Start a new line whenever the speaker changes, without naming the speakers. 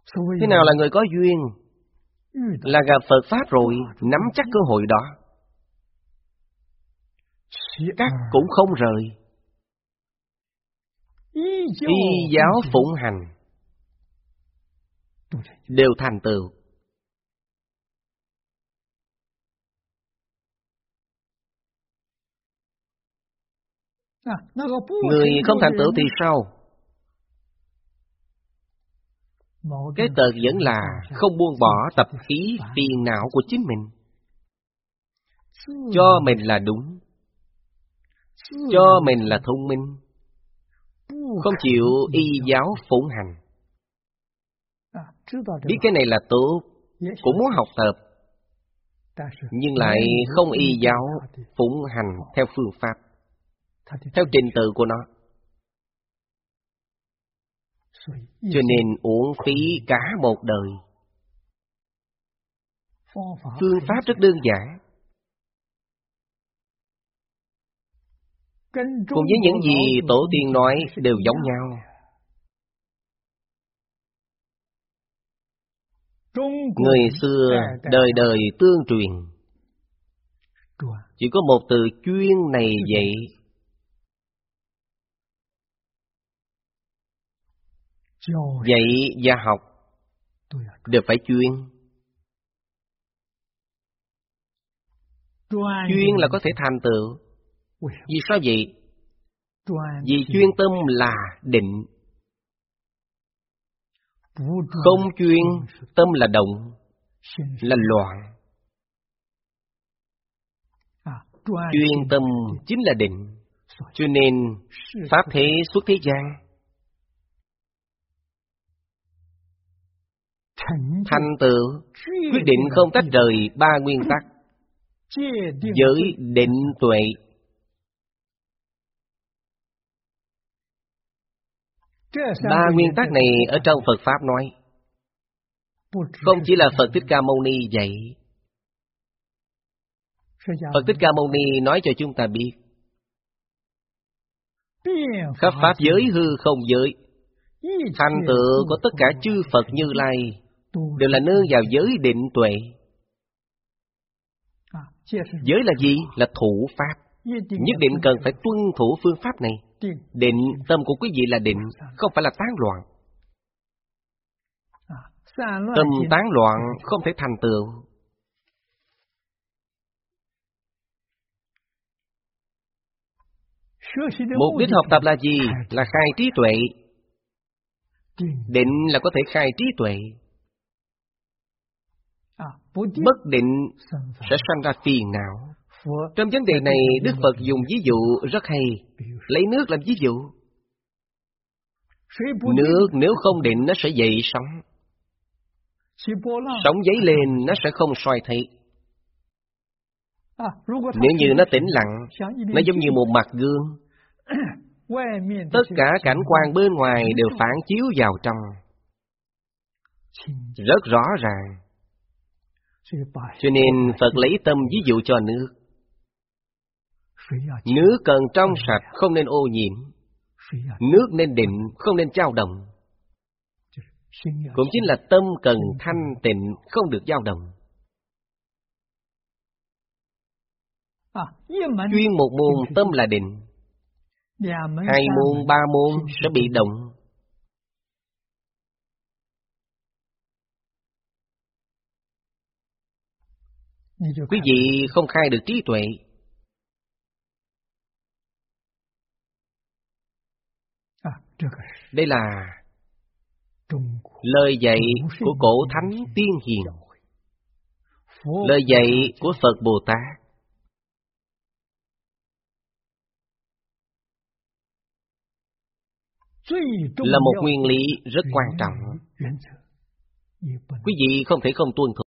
Thế nào là người có duyên? Là gặp Phật Pháp rồi, nắm chắc cơ hội đó. Cắt cũng không rời. Y giáo phụng hành, đều thành tựu. Người không thành tựu thì sao? Cái tật vẫn là không buông bỏ tập khí phiền não của chính mình. Cho mình là đúng, cho mình là thông minh, không chịu y giáo phụng hành. Biết cái này là tốt, cũng muốn học tập, nhưng lại không y giáo phụng hành theo phương pháp, theo trình tự của nó. Cho nên uổng phí cả một đời. Phương pháp rất đơn giản, cùng với những gì tổ tiên nói đều giống nhau. Người xưa đời đời tương truyền, chỉ có một từ chuyên này vậy. Dạy và học đều phải chuyên. Chuyên là có thể thành tựu. Vì sao vậy? Vì chuyên tâm là định. Không chuyên, tâm là động, là loạn. Chuyên tâm chính là định. Cho nên pháp thế xuất thế gian, thành tựu quyết định không tách rời ba nguyên tắc: giới, định, tuệ. Ba nguyên tắc này ở trong Phật Pháp nói, không chỉ là Phật Thích Ca Mâu Ni dạy. Phật Thích Ca Mâu Ni nói cho chúng ta biết, khắp pháp giới hư không giới, thành tựu của tất cả chư Phật Như Lai đều là nương vào giới định tuệ. Giới là gì? Là thủ pháp. Nhất định cần phải tuân thủ phương pháp này. Định, tâm của quý vị là định, không phải là tán loạn. Tâm tán loạn không thể thành tựu. Mục đích học tập là gì? Là khai trí tuệ. Định là có thể khai trí tuệ. Bất định sẽ sanh ra phiền não. Trong vấn đề này, Đức Phật dùng ví dụ rất hay. Lấy nước làm ví dụ. Nước nếu không định nó sẽ dậy sóng. Sóng dấy lên nó sẽ không soi thấy. Nếu như nó tĩnh lặng, nó giống như một mặt gương. Tất cả cảnh quan bên ngoài đều phản chiếu vào trong, rất rõ ràng. Cho nên Phật lấy tâm ví dụ cho nước. Nước cần trong sạch, không nên ô nhiễm. Nước nên định, không nên dao động. Cũng chính là tâm cần thanh tịnh, không được dao động. Chuyên một môn tâm là định, hai môn, ba môn sẽ bị động. Quý vị không khai được trí tuệ. Đây là lời dạy của cổ thánh tiên hiền, lời dạy của Phật Bồ Tát. Là một nguyên lý rất quan trọng. Quý vị không thể không tuân thủ.